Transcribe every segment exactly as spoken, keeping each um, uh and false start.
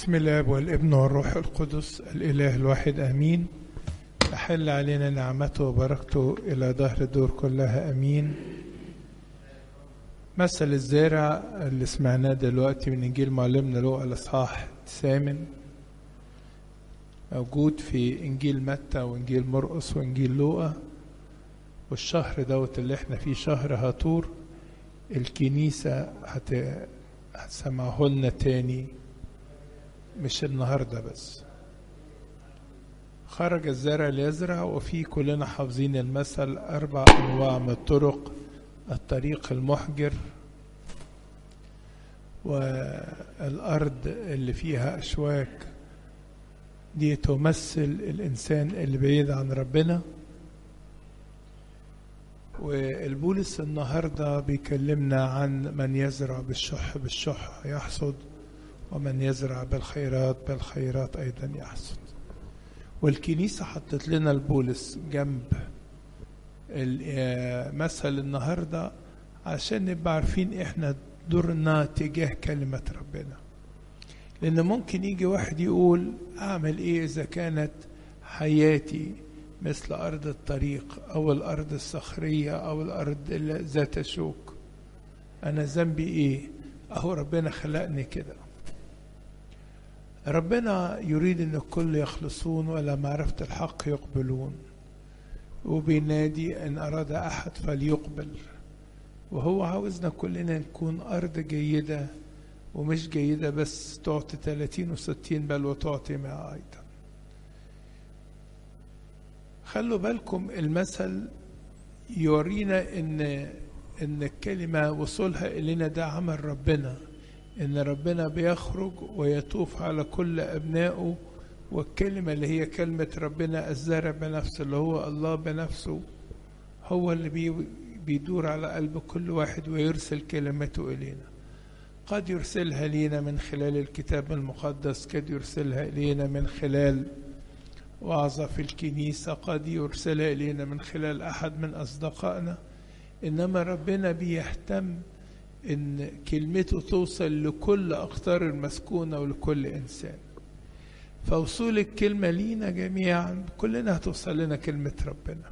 بسم الله والابن والروح القدس الإله الواحد آمين. تحل علينا نعمته وبركته إلى دهر الدور كلها آمين. مثل الزارع اللي سمعناه دلوقتي من إنجيل معلمنا لوقا الإصحاح الثامن موجود في إنجيل متى وإنجيل مرقس وإنجيل لوقا. والشهر دوت اللي احنا فيه شهر هاتور الكنيسة هت... هتسمعه لنا تاني، مش النهاردة بس. خرج الزارع ليزرع، وفي كلنا حافظين المثل أربع أنواع من الطرق: الطريق المحجر، والأرض اللي فيها أشواك دي تمثل الإنسان اللي بعيد عن ربنا. والبولس النهاردة بيكلمنا عن من يزرع بالشح بالشح يحصد، ومن يزرع بالخيرات بالخيرات أيضا يحصد. والكنيسة حطت لنا البولس جنب مثل النهاردة عشان نبقى عارفين احنا دورنا تجاه كلمة ربنا. لأن ممكن يجي واحد يقول أعمل إيه إذا كانت حياتي مثل أرض الطريق أو الأرض الصخرية أو الأرض ذات شوك، أنا ذنبي إيه؟ أهو ربنا خلقني كده. ربنا يريد أن الكل يخلصون ولا معرفة الحق يقبلون، وبينادي أن أراد أحد فليقبل. وهو عاوزنا كلنا نكون أرض جيدة، ومش جيدة بس تعطي ثلاثين وستين بل وتعطي مئة أيضا. خلوا بالكم المثل يورينا ان ان الكلمة وصولها الينا ده عمل ربنا، ان ربنا بيخرج ويطوف على كل ابنائه، والكلمة اللي هي كلمة ربنا الزارع بنفسه اللي هو الله بنفسه هو اللي بي بيدور على قلب كل واحد ويرسل كلمته الينا. قد يرسلها لينا من خلال الكتاب المقدس، قد يرسلها الينا من خلال وعظة في الكنيسة، قد يرسلها إلينا من خلال أحد من أصدقائنا. إنما ربنا بيهتم إن كلمته توصل لكل أقطار المسكونة ولكل إنسان. فوصول الكلمة لينا جميعا كلنا هتوصل لنا كلمة ربنا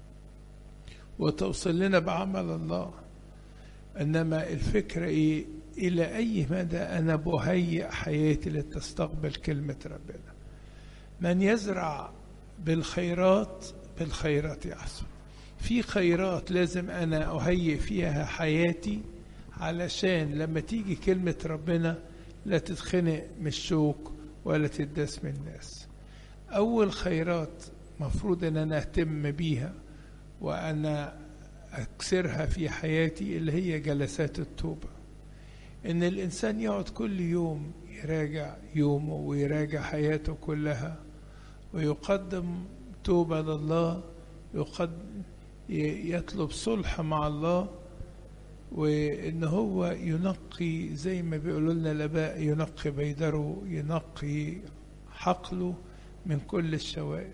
وتوصل لنا بعمل الله. إنما الفكرة إيه؟ إلى أي مدى أنا بهيئ حياتي لتستقبل كلمة ربنا. من يزرع بالخيرات بالخيرات يحصد. في خيرات لازم أنا أهيئ فيها حياتي علشان لما تيجي كلمة ربنا لا تتخنق من الشوك ولا تداس من الناس. أول خيرات مفروض أن أنا أهتم بيها وأنا أكسرها في حياتي اللي هي جلسات التوبة. إن الإنسان يقعد كل يوم يراجع يومه ويراجع حياته كلها ويقدم توبة لله، يقدم يطلب صلح مع الله، وإن هو ينقي زي ما بيقولوا لنا الآباء ينقي بيدره، ينقي حقله من كل الشوائب،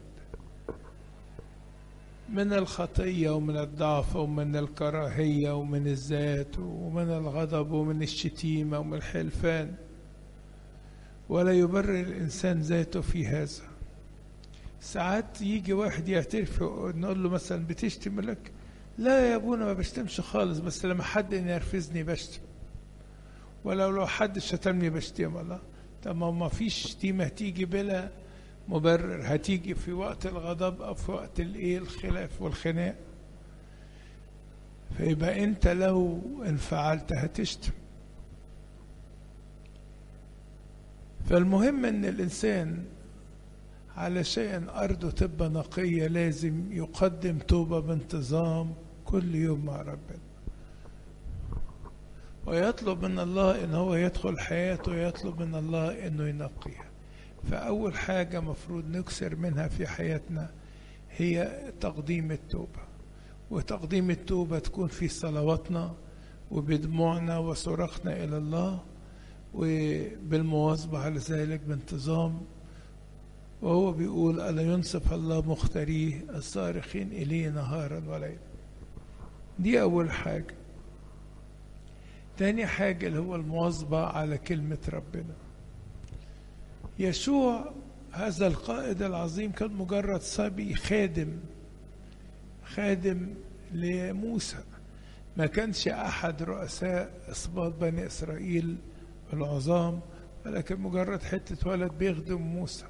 من الخطية ومن الضعف ومن الكراهية ومن الذات ومن الغضب ومن الشتيمة ومن الحلفان. ولا يبرر الإنسان ذاته في هذا. ساعات يجي واحد يعترف نقول له مثلا بتشتم لك، لا يا ابونا ما بشتمش خالص، بس لما حد ينرفزني بشتم، ولو لو حد شتمني بشتم. الله، طب ما فيش شتيمة هتيجي بلا مبرر، هتيجي في وقت الغضب أو في وقت الايه الخلاف والخناق. فيبقى انت لو انفعلت هتشتم. فالمهم ان الانسان علشان أرضه تبقى نقية لازم يقدم توبة بانتظام كل يوم مع ربنا، ويطلب من الله إن هو يدخل حياته، ويطلب من الله إنه ينقيها. فأول حاجة مفروض نكسر منها في حياتنا هي تقديم التوبة. وتقديم التوبة تكون في صلواتنا وبدموعنا وصراخنا إلى الله، وبالمواظبة على ذلك بانتظام. وهو بيقول ألا ينصف الله مختاريه الصارخين إليه نهارا وليلا. دي أول حاجة. تاني حاجة اللي هو المواظبة على كلمة ربنا. يشوع هذا القائد العظيم كان مجرد صبي خادم خادم لموسى، ما كانش أحد رؤساء أسباط بني إسرائيل العظام، ولكن مجرد حتة ولد بيخدم موسى،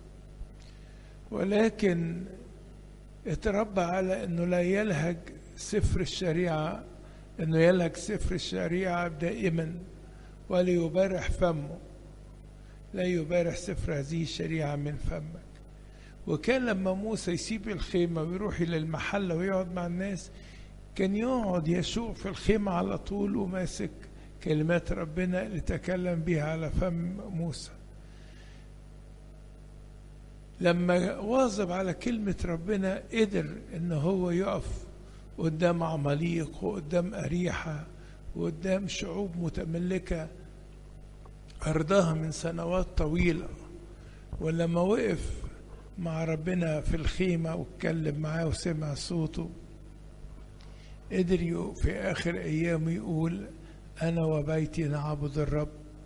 ولكن اتربى على أنه لا يلهج سفر الشريعة، أنه يلهج سفر الشريعة دائما ولا يبارح فمه، لا يبارح سفر هذه الشريعة من فمك. وكان لما موسى يسيب الخيمة ويروح إلى المحلة ويقعد مع الناس، كان يقعد يشوع في الخيمة على طول وماسك كلمات ربنا اللي تكلم بها على فم موسى. لما واظب على كلمة ربنا قدر إن هو يقف قدام عماليق وقدام أريحة وقدام شعوب متملكة أرضها من سنوات طويلة. ولما وقف مع ربنا في الخيمة واتكلم معاه وسمع صوته، قدر في آخر أيامه يقول أنا وبيتي نعبد الرب.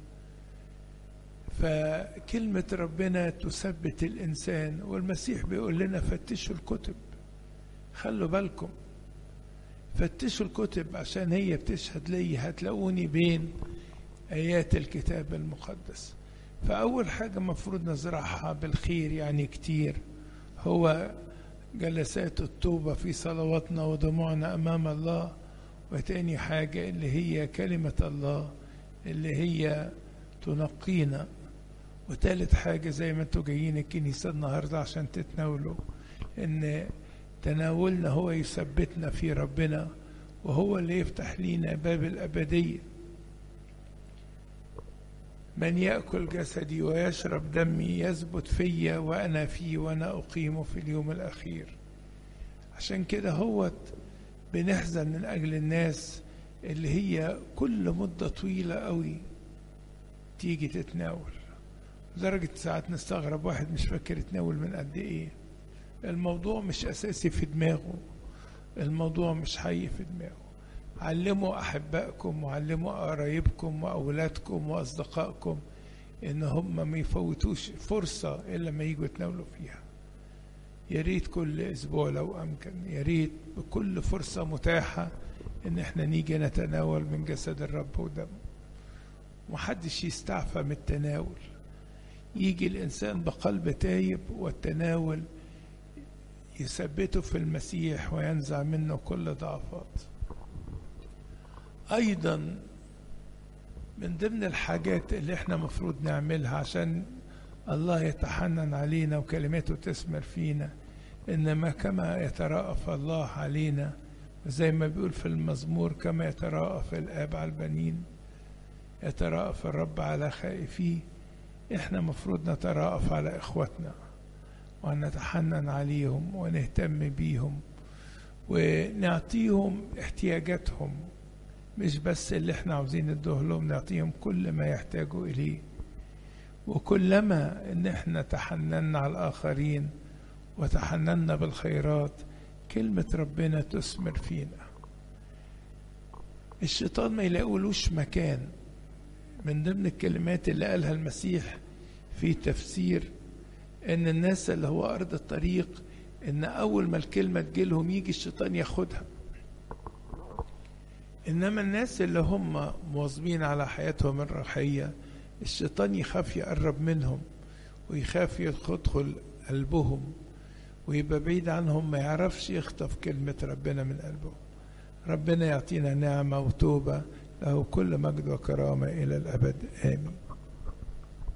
فكلمة ربنا تثبت الإنسان، والمسيح بيقول لنا فتشوا الكتب، خلوا بالكم فتشوا الكتب عشان هي بتشهد لي، هتلاقوني بين آيات الكتاب المقدس. فأول حاجة مفروض نزرعها بالخير يعني كتير هو جلسات التوبة في صلواتنا ودموعنا أمام الله، وتاني حاجة اللي هي كلمة الله اللي هي تنقينا، وتالت حاجة زي ما انتوا جايين الكنيسة النهاردة عشان تتناولوا، ان تناولنا هو يثبتنا في ربنا، وهو اللي يفتح لينا باب الأبدية. من يأكل جسدي ويشرب دمي يثبت فيا وأنا فيه وأنا أقيمه في اليوم الأخير. عشان كده هو بنحزن من أجل الناس اللي هي كل مدة طويلة قوي تيجي تتناول، لدرجة ساعات نستغرب واحد مش فاكر يتناول من قد إيه. الموضوع مش أساسي في دماغه، الموضوع مش حي في دماغه. علموا أحبائكم وعلموا قرايبكم وأولادكم وأصدقائكم إن هم ما يفوتوش فرصة إلا ما يجوا يتناولوا فيها. يا ريت كل أسبوع لو أمكن، يا ريت بكل فرصة متاحة إن إحنا نيجي نتناول من جسد الرب ودمه. محدش يستعفى من التناول، يجي الإنسان بقلب تايب والتناول يثبته في المسيح وينزع منه كل ضعفات. أيضا من ضمن الحاجات اللي احنا مفروض نعملها عشان الله يتحنن علينا وكلمته تثمر فينا، إنما كما يترأف الله علينا، زي ما بيقول في المزمور كما يترأف الآب على البنين يترأف الرب على خائفيه. احنا مفروض نترأف على إخوتنا ونتحنن عليهم ونهتم بيهم ونعطيهم احتياجاتهم، مش بس اللي احنا عاوزين ندوه لهم، نعطيهم كل ما يحتاجوا إليه. وكلما ان احنا تحننا على الآخرين وتحننا بالخيرات كلمة ربنا تثمر فينا. الشيطان ما يلاقولوش مكان. من ضمن الكلمات اللي قالها المسيح في تفسير ان الناس اللي هو أرض الطريق، ان أول ما الكلمة تجيلهم يجي الشيطان ياخدها، إنما الناس اللي هم مواظبين على حياتهم الروحية الشيطان يخاف يقرب منهم ويخاف يدخل قلبهم ويبقى بعيد عنهم، ما يعرفش يخطف كلمة ربنا من قلبهم. ربنا يعطينا نعمة وتوبة، له كل مجد وكرامة إلى الأبد، آمين.